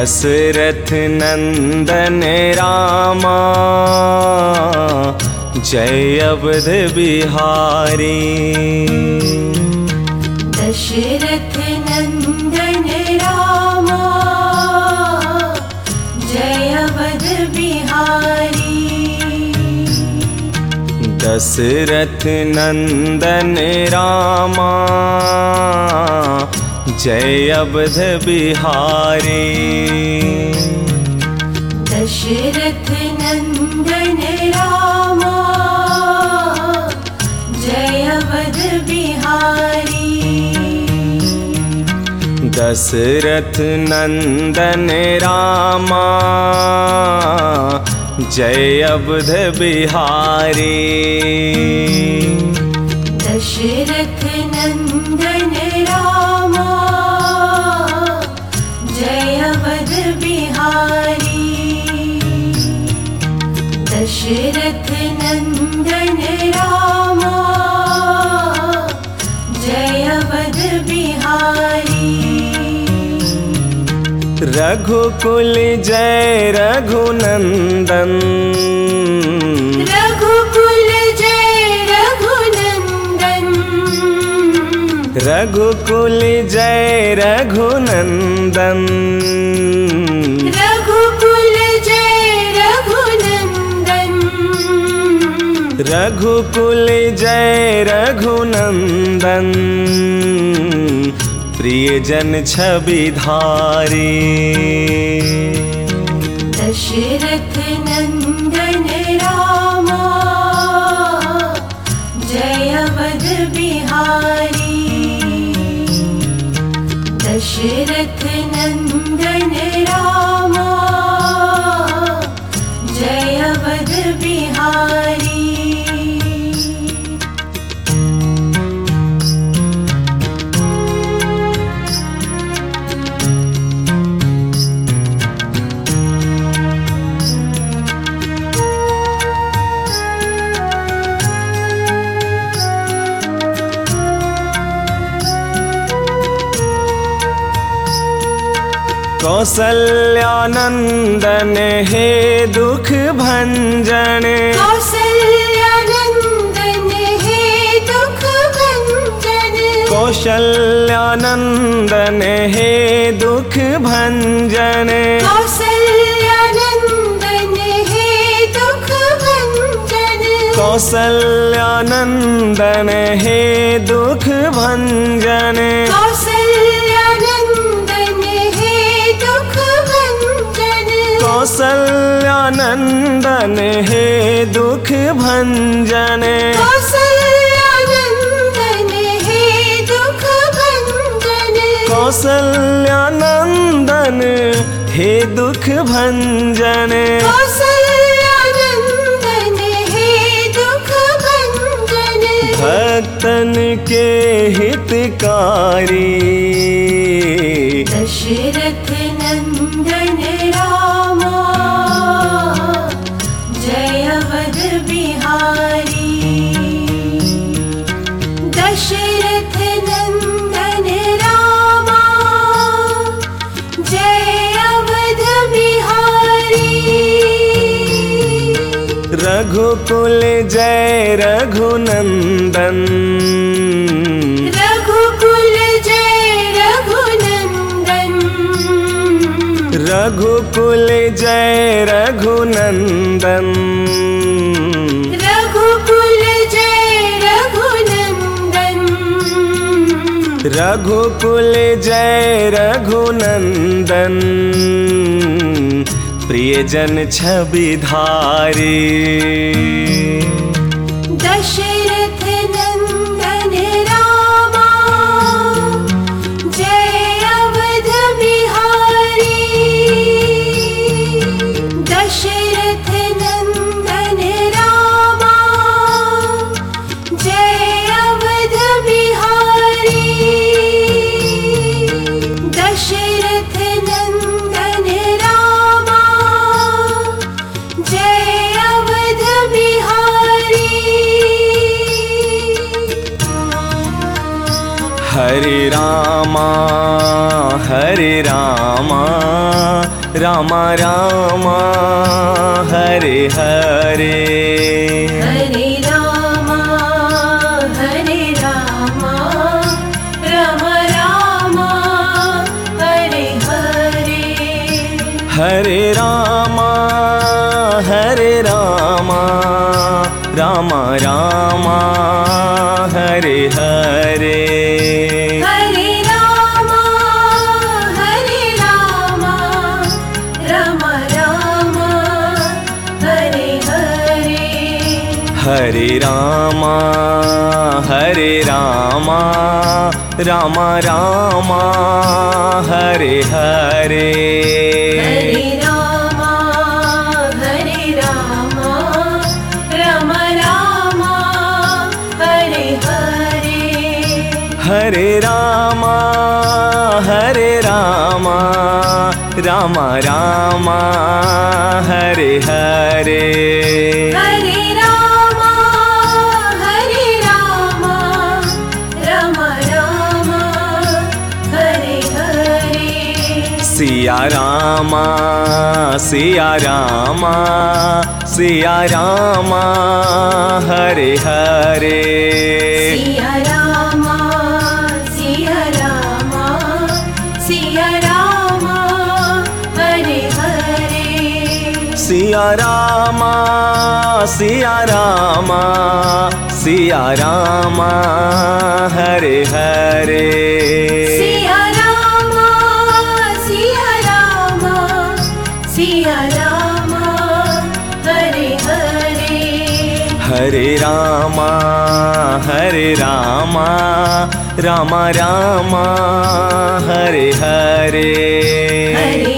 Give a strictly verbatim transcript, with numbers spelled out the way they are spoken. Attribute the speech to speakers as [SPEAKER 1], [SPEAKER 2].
[SPEAKER 1] दशरथ नंदन रामा जय अवध बिहारी।
[SPEAKER 2] दशरथ नंदन रामा जय अवध बिहारी।
[SPEAKER 1] दशरथ नंदन रामा जय अवध बिहारी।
[SPEAKER 2] दशरथ नंदन रामा जय अवध बिहारी।
[SPEAKER 1] दशरथ नंदन रामा जय अवध बिहारी।
[SPEAKER 2] दशरथ नंदन रामा जय अवध बिहारी। दशरथ नंदन रामा जय अवध बिहारी।
[SPEAKER 1] रघुकुल जय रघुनंदन।
[SPEAKER 2] रघुकुल जय रघुनंदन।
[SPEAKER 1] रघुकुल जय रघुनंदन।
[SPEAKER 2] रघुकुल जय रघुनंदन।
[SPEAKER 1] रघुकुल जय रघुनंदन प्रियजन छविधारी।
[SPEAKER 2] दशरथ नंदन रामा जय अवध बिहारी। दशरथ नंदन रामा जय अवध बिहारी।
[SPEAKER 1] कौसल्यानंदन हे दुख भंजन।
[SPEAKER 2] कौसल्यानंदन हे दुख भंजन।
[SPEAKER 1] कौशल्यानंदन हे दुख भंजन।
[SPEAKER 2] कौसल्यानंदन हे दुख भंजन।
[SPEAKER 1] कौसल्यानंदन हे दुख भंजन। कौसल्यानंदन हे दुख भंजन।
[SPEAKER 2] कौसल्यानंदन हे दुख भंजन।
[SPEAKER 1] कौसल्यानंदन हे दुख भंजन।
[SPEAKER 2] कौसल्यानंदन हे दुख भंजन।
[SPEAKER 1] भक्तन के हितकारी।
[SPEAKER 2] दशरथ नंदन रामा जय अवध बिहारी। दशरथ नंदन रामा जय अवध बिहारी।
[SPEAKER 1] रघुकुल जय रघुनंदन।
[SPEAKER 2] रघुकुल जय रघुनंदन।
[SPEAKER 1] रघुकुल जय रघुनंदन।
[SPEAKER 2] रघुकुल जय रघुनंदन।
[SPEAKER 1] रघुकुल जय रघुनंदन प्रियजन छविधारी।
[SPEAKER 2] दशरथ नंदन रामा जय अवध बिहारी। दशरथ नंदन रामा जय अवध बिहारी। दशरथ नंदन रामा जय अवध बिहारी।
[SPEAKER 1] हरे रामा हरे रामा रामा रामा हरे हरे
[SPEAKER 2] हरे रामा हरे रामा राम रामा हरे हरे
[SPEAKER 1] हरे रामा हरे रामा रामा रामा हरे हरे
[SPEAKER 2] हरे रामा हरे रामा राम रामा हरे हरे
[SPEAKER 1] हरे रामा हरे रामा रामा रामा हरे हरे
[SPEAKER 2] हरे रामा हरे रामा राम रामा हरे हरे
[SPEAKER 1] हरे रामा हरे रामा रामा रामा हरे हरे
[SPEAKER 2] हरे रामा हरे रामा राम रामा हरे हरे
[SPEAKER 1] सिया रामा सिया रामा सिया रामा हरे हरे
[SPEAKER 2] सिया रामा सिया रामा सिया रामा हरे हरे
[SPEAKER 1] सिया रामा सिया रामा सिया रामा हरे हरे
[SPEAKER 2] सिया रामा सिया रामा सिया रामा हरे हरे
[SPEAKER 1] हरे रामा हरे रामा रामा रामा हरे हरे
[SPEAKER 2] हरे